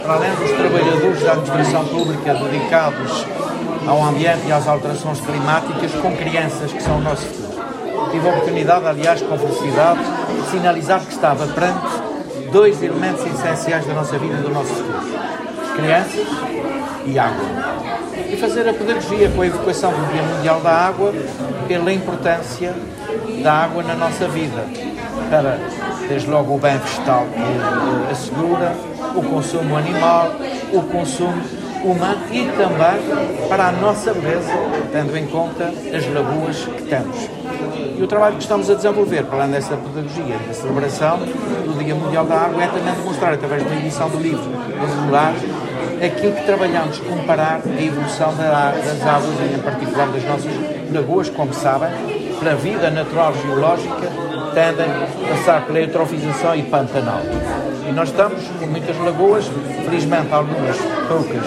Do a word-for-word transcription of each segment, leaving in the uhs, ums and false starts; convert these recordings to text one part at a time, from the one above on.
Para além dos trabalhadores da administração pública dedicados ao ambiente e às alterações climáticas, com crianças que são o nosso futuro. Tive a oportunidade, aliás, com felicidade, de sinalizar que estava perante dois elementos essenciais da nossa vida e do nosso futuro: crianças e água. E fazer a pedagogia com a evocação do Dia Mundial da Água pela importância da água na nossa vida, para, desde logo, o bem vegetal que assegura, o consumo animal, o consumo humano e também para a nossa beleza, tendo em conta as lagoas que temos. E o trabalho que estamos a desenvolver, para além dessa pedagogia e da celebração do Dia Mundial da Água, é também demonstrar, através da edição do livro regular, aquilo que trabalhamos, comparar a evolução das águas, e em particular das nossas lagoas, como sabem, pela vida natural geológica, tendem a passar pela eutrofização e pantanal. E nós estamos com muitas lagoas, felizmente algumas poucas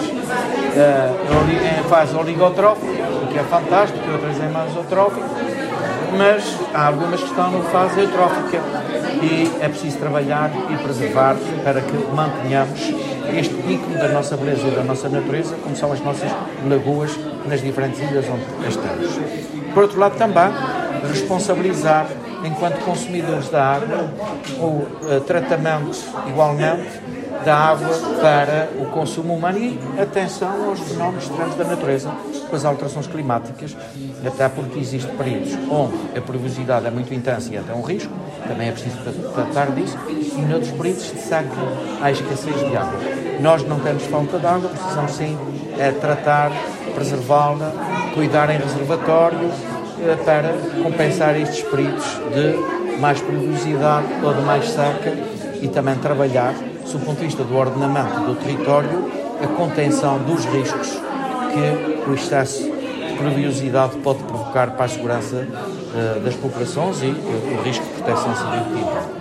uh, em fase oligotrófica, o que é fantástico, e outras em mesotrófica, mas há algumas que estão em fase eutrófica e é preciso trabalhar e preservar para que mantenhamos este ícone da nossa beleza e da nossa natureza, como são as nossas lagoas nas diferentes ilhas onde estamos. Por outro lado, também responsabilizar, enquanto consumidores da água, o uh, tratamento, igualmente, da água para o consumo humano e atenção aos fenómenos extremos da natureza, com as alterações climáticas, até porque existem períodos onde a pluviosidade é muito intensa e até um risco, também é preciso tratar disso, e noutros períodos de seca há escassez de água. Nós não temos falta de água, precisamos sim é, tratar, preservá-la, cuidar em reservatório, para compensar estes períodos de mais pluviosidade ou de mais seca e também trabalhar, do ponto de vista do ordenamento do território, a contenção dos riscos que o excesso de pluviosidade pode provocar para a segurança uh, das populações e uh, o risco de proteção civil.